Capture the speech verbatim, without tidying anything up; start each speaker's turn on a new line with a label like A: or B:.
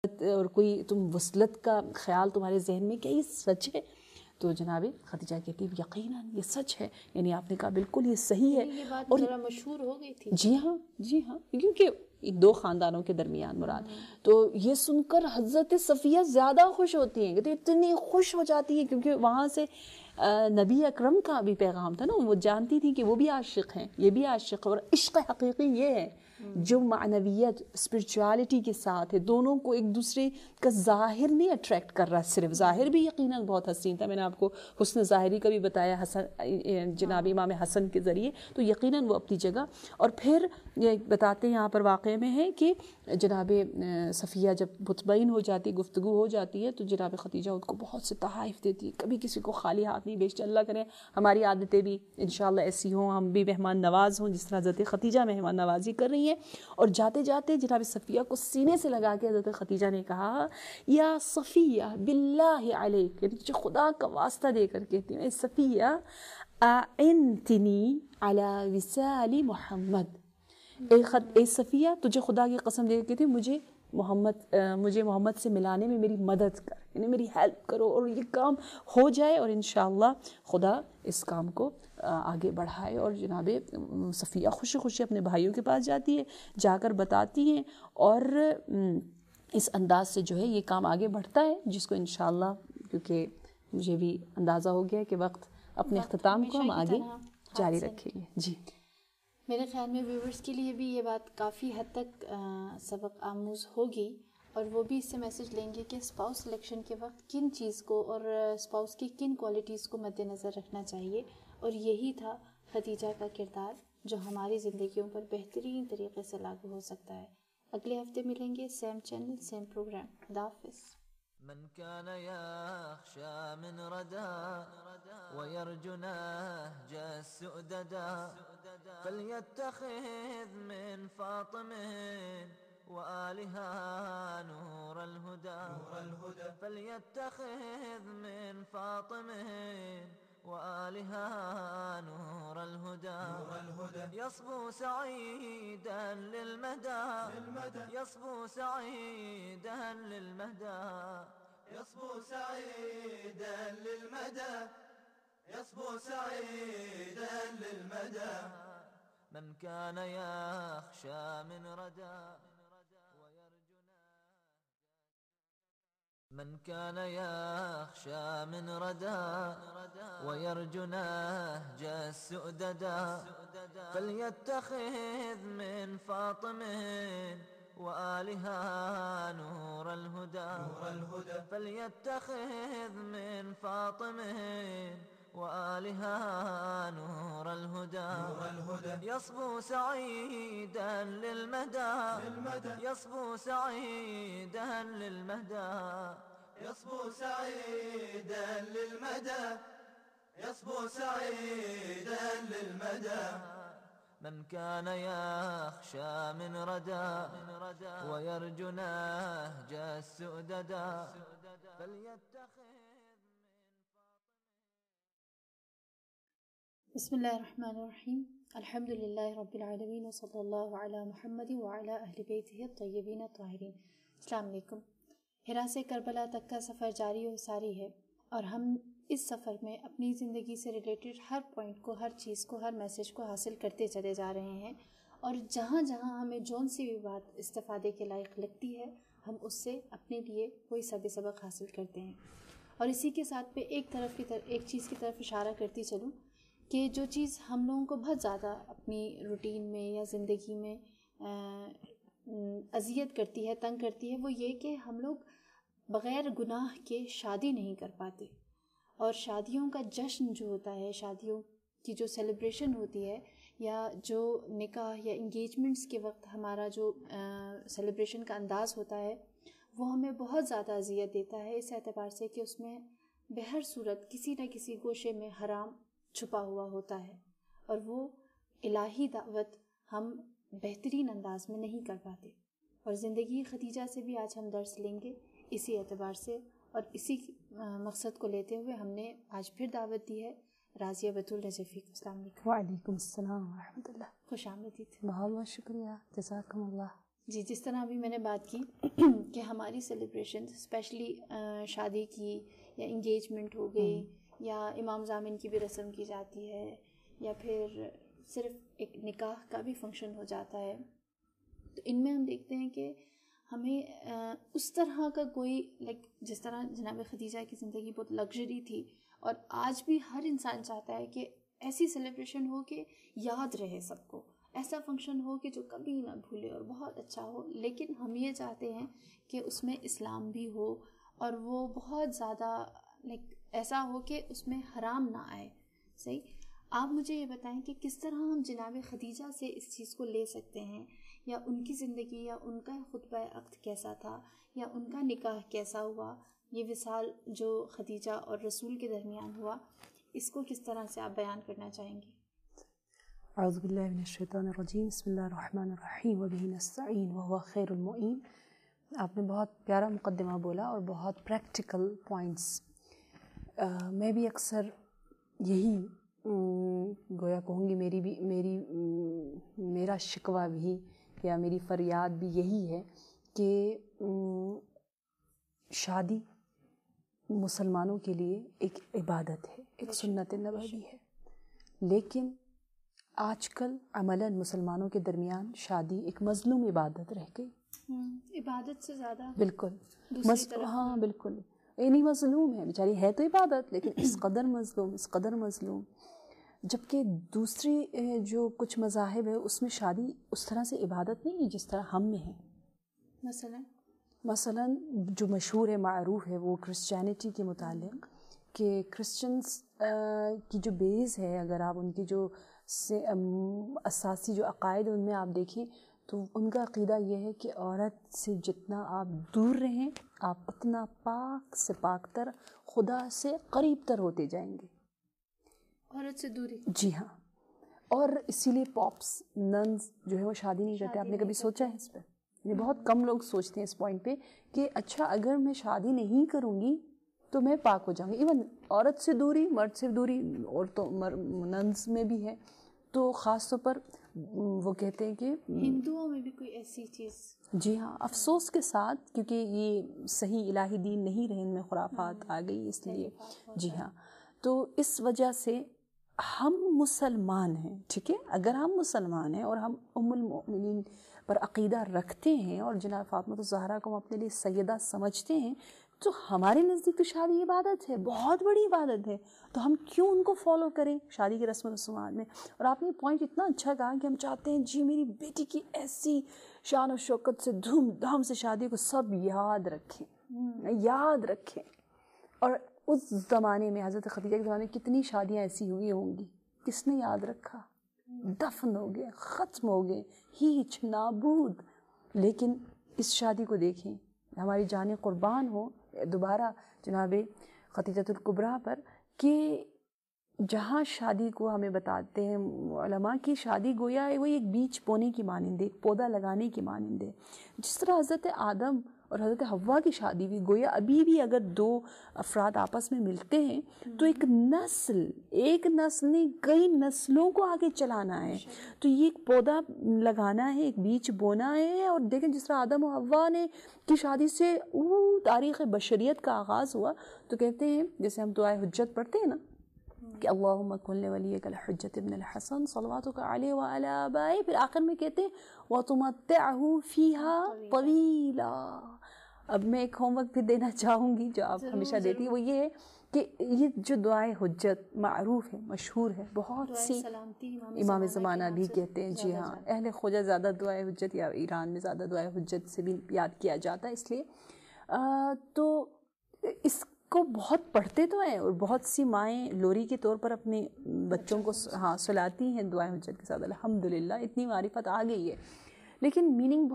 A: اور کوئی تم وصلت کا خیال تمہارے ذہن میں، کیا یہ سچ ہے؟ تو جناب خدیجہ کہتی ہے یقیناً یہ سچ ہے، یعنی آپ نے کہا بالکل یہ صحیح ہے.
B: یہ بات
A: اور
B: ذرا مشہور ہو گئی تھی.
A: جی ہاں جی ہاں، کیونکہ دو خاندانوں کے درمیان مراد. تو یہ سن کر حضرت صفیہ زیادہ خوش ہوتی ہیں، کہتے اتنی خوش ہو جاتی ہیں کیونکہ وہاں سے نبی اکرم کا بھی پیغام تھا نا، وہ جانتی تھی کہ وہ بھی عاشق ہیں، یہ بھی عاشق ہے. اور عشق حقیقی یہ ہے جو معنویت اسپرچوالٹی کے ساتھ ہے، دونوں کو ایک دوسرے کا ظاہر نہیں اٹریکٹ کر رہا. صرف ظاہر بھی یقیناً بہت حسین تھا، میں نے آپ کو حسن ظاہری کا بھی بتایا حسن جناب امام حسن کے ذریعے، تو یقیناً وہ اپنی جگہ. اور پھر یہ بتاتے ہیں یہاں پر واقعے میں ہے کہ جناب صفیہ جب مطمئن ہو جاتی، گفتگو ہو جاتی ہے، تو جناب خدیجہ ان کو بہت سے تحائف دیتی ہے، کبھی کسی کو خالی ہاتھ نہیں بھیجتے. اللہ کرے ہماری عادتیں بھی انشاءاللہ ایسی ہوں، ہم بھی مہمان نواز ہوں جس طرح حضرت خدیجہ مہمان نوازی کر رہی ہیں. اور جاتے جاتے جناب صفیہ کو سینے سے لگا کے حضرت خدیجہ نے کہا یا صفیہ باللہ علیک، یعنی تجھے خدا کا واسطہ دے کر کہتی ہوں اے صفیہ اعنتنی علی وصال محمد، اے خد اے صفیہ تجھے خدا کی قسم دے کے کہتی ہوں مجھے محمد مجھے محمد سے ملانے میں میری مدد کر، یعنی میری ہیلپ کرو اور یہ کام ہو جائے، اور انشاءاللہ خدا اس کام کو آگے بڑھائے. اور جناب صفیہ خوشی خوشی اپنے بھائیوں کے پاس جاتی ہے، جا کر بتاتی ہیں، اور اس انداز سے جو ہے یہ کام آگے بڑھتا ہے، جس کو انشاءاللہ کیونکہ مجھے بھی اندازہ ہو گیا کہ وقت اپنے اختتام کو ہم آگے جاری رکھیں گے. جی
B: میرے خیال میں ویورز کے لیے بھی یہ بات کافی حد تک سبق آموز ہوگی، اور وہ بھی اس سے میسج لیں گے کہ اسپاؤس سلیکشن کے وقت کن چیز کو اور اسپاؤس کی کن کوالٹیز کو مد نظر رکھنا چاہیے. اور یہی تھا خدیجہ کا کردار جو ہماری زندگیوں پر بہترین طریقے سے لاگو ہو سکتا ہے. اگلے ہفتے ملیں گے، سیم چینل سیم پروگرام. خدا حافظ.
C: من كان يخشى من ردى ويرجو نهج السؤددا فليتخذ من فاطمه وآلها نور الهدى فليتخذ من فاطمه وآلها نور الهدى يصبو سعيدا للمدى يصبو سعيدا للمدى يصبو سعيدا للمدى يصبو سعيدا للمدى من كان يخشى من ردى من كان يخشى من ردى ويرجو نهج السؤددا فليتخذ من فاطمه وآلها نور الهدى فليتخذ من فاطمه وآلها نور الهدى يصبو سعيدا للمدى يصبو سعيدا للمدى يصبو سعيدا للمدى يصبو سعيدا للمدى من كان يخشى من ردى ويرجو نهج السؤددا فليتخذ.
B: بسم اللہ الرحمن الرحیم. الحمد للہ رب العالمین وصلی اللہ علی محمد وعلی اہل بیتہ الطیبین الطاہرین. السلام علیکم. ہرا سے کربلا تک کا سفر جاری و ساری ہے، اور ہم اس سفر میں اپنی زندگی سے ریلیٹڈ ہر پوائنٹ کو، ہر چیز کو، ہر میسیج کو حاصل کرتے چلے جا رہے ہیں. اور جہاں جہاں ہمیں جون سی بھی بات استفادے کے لائق لگتی ہے، ہم اس سے اپنے لیے کوئی سب سبق حاصل کرتے ہیں. اور اسی کے ساتھ میں ایک طرف کی طرف ایک چیز کی طرف اشارہ کرتی چلوں کہ جو چیز ہم لوگوں کو بہت زیادہ اپنی روٹین میں یا زندگی میں اذیت کرتی ہے، تنگ کرتی ہے، وہ یہ کہ ہم لوگ بغیر گناہ کے شادی نہیں کر پاتے. اور شادیوں کا جشن جو ہوتا ہے، شادیوں کی جو سیلیبریشن ہوتی ہے، یا جو نکاح یا انگیجمنٹس کے وقت ہمارا جو سیلیبریشن کا انداز ہوتا ہے، وہ ہمیں بہت زیادہ اذیت دیتا ہے، اس اعتبار سے کہ اس میں بہر صورت کسی نہ کسی گوشے میں حرام چھپا ہوا ہوتا ہے، اور وہ الہی دعوت ہم بہترین انداز میں نہیں کر پاتے. اور زندگی خدیجہ سے بھی آج ہم درس لیں گے اسی اعتبار سے، اور اسی مقصد کو لیتے ہوئے ہم نے آج پھر دعوت دی ہے راضیہ بتول نجفی کو. السلام علیکم.
A: وعلیکم السلام ورحمۃ اللہ.
B: خوش آمدید.
A: بہت بہت شکریہ. جزاکم اللہ.
B: جی جس طرح ابھی میں نے بات کی کہ ہماری سیلیبریشن اسپیشلی شادی کی یا انگیجمنٹ ہو گئی یا امام زامن کی بھی رسم کی جاتی ہے یا پھر صرف ایک نکاح کا بھی فنکشن ہو جاتا ہے، تو ان میں ہم دیکھتے ہیں کہ ہمیں اس طرح کا کوئی لائک جس طرح جناب خدیجہ کی زندگی بہت لگژری تھی، اور آج بھی ہر انسان چاہتا ہے کہ ایسی سیلیبریشن ہو کہ یاد رہے سب کو، ایسا فنکشن ہو کہ جو کبھی نہ بھولے اور بہت اچھا ہو، لیکن ہم یہ چاہتے ہیں کہ اس میں اسلام بھی ہو اور وہ بہت زیادہ لائک ایسا ہو کہ اس میں حرام نہ آئے. صحیح. آپ مجھے یہ بتائیں کہ کس طرح ہم جناب خدیجہ سے اس چیز کو لے سکتے ہیں، یا ان کی زندگی یا ان کا خطبہ عقد کیسا تھا یا ان کا نکاح کیسا ہوا، یہ وصال جو خدیجہ اور رسول کے درمیان ہوا، اس کو کس طرح سے آپ بیان کرنا چاہیں گے؟
A: اعوذ باللہ من الشیطان الرجیم، بسم اللہ الرحمن الرحیم وبہ نستعین وہو خیر المعین. آپ نے بہت پیارا مقدمہ بولا اور بہت پریکٹیکل پوائنٹس. میں بھی اکثر یہی گویا کہوں گی، میری بھی میری میرا شکوہ بھی یا میری فریاد بھی یہی ہے کہ شادی مسلمانوں کے لیے ایک عبادت ہے، ایک سنت نبوی ہے، لیکن آج کل عملاً مسلمانوں کے درمیان شادی ایک مظلوم عبادت رہ گئی.
B: عبادت سے زیادہ
A: بالکل ہاں بالکل یعنی مظلوم ہے، بیچاری ہے تو عبادت لیکن اس قدر مظلوم اس قدر مظلوم جبکہ دوسری جو کچھ مذاہب ہے اس میں شادی اس طرح سے عبادت نہیں ہے جس طرح ہم میں ہے.
B: مثلا
A: مثلا جو مشہور ہے معروف ہے وہ کرسچینٹی کے متعلق کہ کرسچنس کی جو بیس ہے، اگر آپ ان کی جو اساسی جو عقائد ان میں آپ دیکھیں تو ان کا عقیدہ یہ ہے کہ عورت سے جتنا آپ دور رہیں آپ اتنا پاک سے پاک تر، خدا سے قریب تر ہوتے جائیں گے.
B: عورت سے دوری.
A: جی ہاں. اور اسی لیے پاپس ننز جو ہے وہ شادی نہیں کرتے. آپ نے کبھی سوچا ہے اس پہ؟ یہ بہت کم لوگ سوچتے ہیں اس پوائنٹ پہ کہ اچھا اگر میں شادی نہیں کروں گی تو میں پاک ہو جاؤں گی. ایون عورت سے دوری، مرد سے دوری، اور تو ننز میں بھی ہے. تو خاص طور پر وہ کہتے ہیں کہ
B: ہندوؤں میں بھی کوئی ایسی چیز.
A: جی ہاں، افسوس کے ساتھ کیونکہ یہ صحیح الہی دین نہیں رہے، ان میں خرافات آ گئی اس لیے. جی ہاں. تو اس وجہ سے ہم مسلمان ہیں، ٹھیک ہے، اگر ہم مسلمان ہیں اور ہم ام المؤمنین پر عقیدہ رکھتے ہیں اور جناب فاطمہ الزہرا کو ہم اپنے لیے سیدہ سمجھتے ہیں تو ہمارے نزدیک تو شادی عبادت ہے، بہت بڑی عبادت ہے. تو ہم کیوں ان کو فالو کریں شادی کی رسم و رسومات میں؟ اور آپ نے پوائنٹ اتنا اچھا کہا کہ ہم چاہتے ہیں جی میری بیٹی کی ایسی شان و شوکت سے دھوم دھام سے شادی کو سب یاد رکھیں یاد رکھیں. اور اس زمانے میں حضرت خدیجہ کے زمانے میں کتنی شادیاں ایسی ہوئی ہوں گی، کس نے یاد رکھا؟ دفن ہو گئے، ختم ہو گئے، ہیچ نابود. لیکن اس شادی کو دیکھیں، ہماری جانیں قربان ہو دوبارہ جناب خدیجۃ الکبریٰ پر کہ جہاں شادی کو ہمیں بتاتے ہیں علماء کی شادی گویا ہے وہ ایک بیج بونے کی مانند ہے، ایک پودا لگانے کی مانند ہے. جس طرح حضرت آدم اور حضرت حوا کی شادی بھی گویا ابھی بھی اگر دو افراد آپس میں ملتے ہیں تو ایک نسل ایک نسل نے کئی نسلوں کو آگے چلانا ہے. تو یہ ایک پودا لگانا ہے، ایک بیج بونا ہے. اور دیکھیں جس طرح آدم و حوا نے کی شادی سے او تاریخ بشریت کا آغاز ہوا. تو کہتے ہیں جیسے ہم دعائے حجت پڑھتے ہیں نا کہ اللہم کن لولیک الحجۃ ابن الحسن صلواتک علیہ وعلی آبائہ، پھر آخر میں کہتے ہیں وَتُمَتِّعْهُ فِيهَا طَوِيلًا. اب میں ایک ہوم ورک بھی دینا چاہوں گی جو آپ ہمیشہ دیتی ہیں، وہ یہ ہے کہ یہ جو دعائے حجت معروف ہے، مشہور ہے، بہت سی امام زمانہ بھی کہتے ہیں. جی ہاں، اہل خوجہ زیادہ دعائے حجت یا ایران میں زیادہ دعائے حجت سے بھی یاد کیا جاتا ہے. اس لیے تو اس کو بہت پڑھتے تو ہیں اور بہت سی مائیں لوری کے طور پر اپنے بچوں کو ہاں سلاتی ہیں دعائے حجت کے ساتھ. الحمدللہ اتنی معرفت آ گئی ہے، لیکن میننگ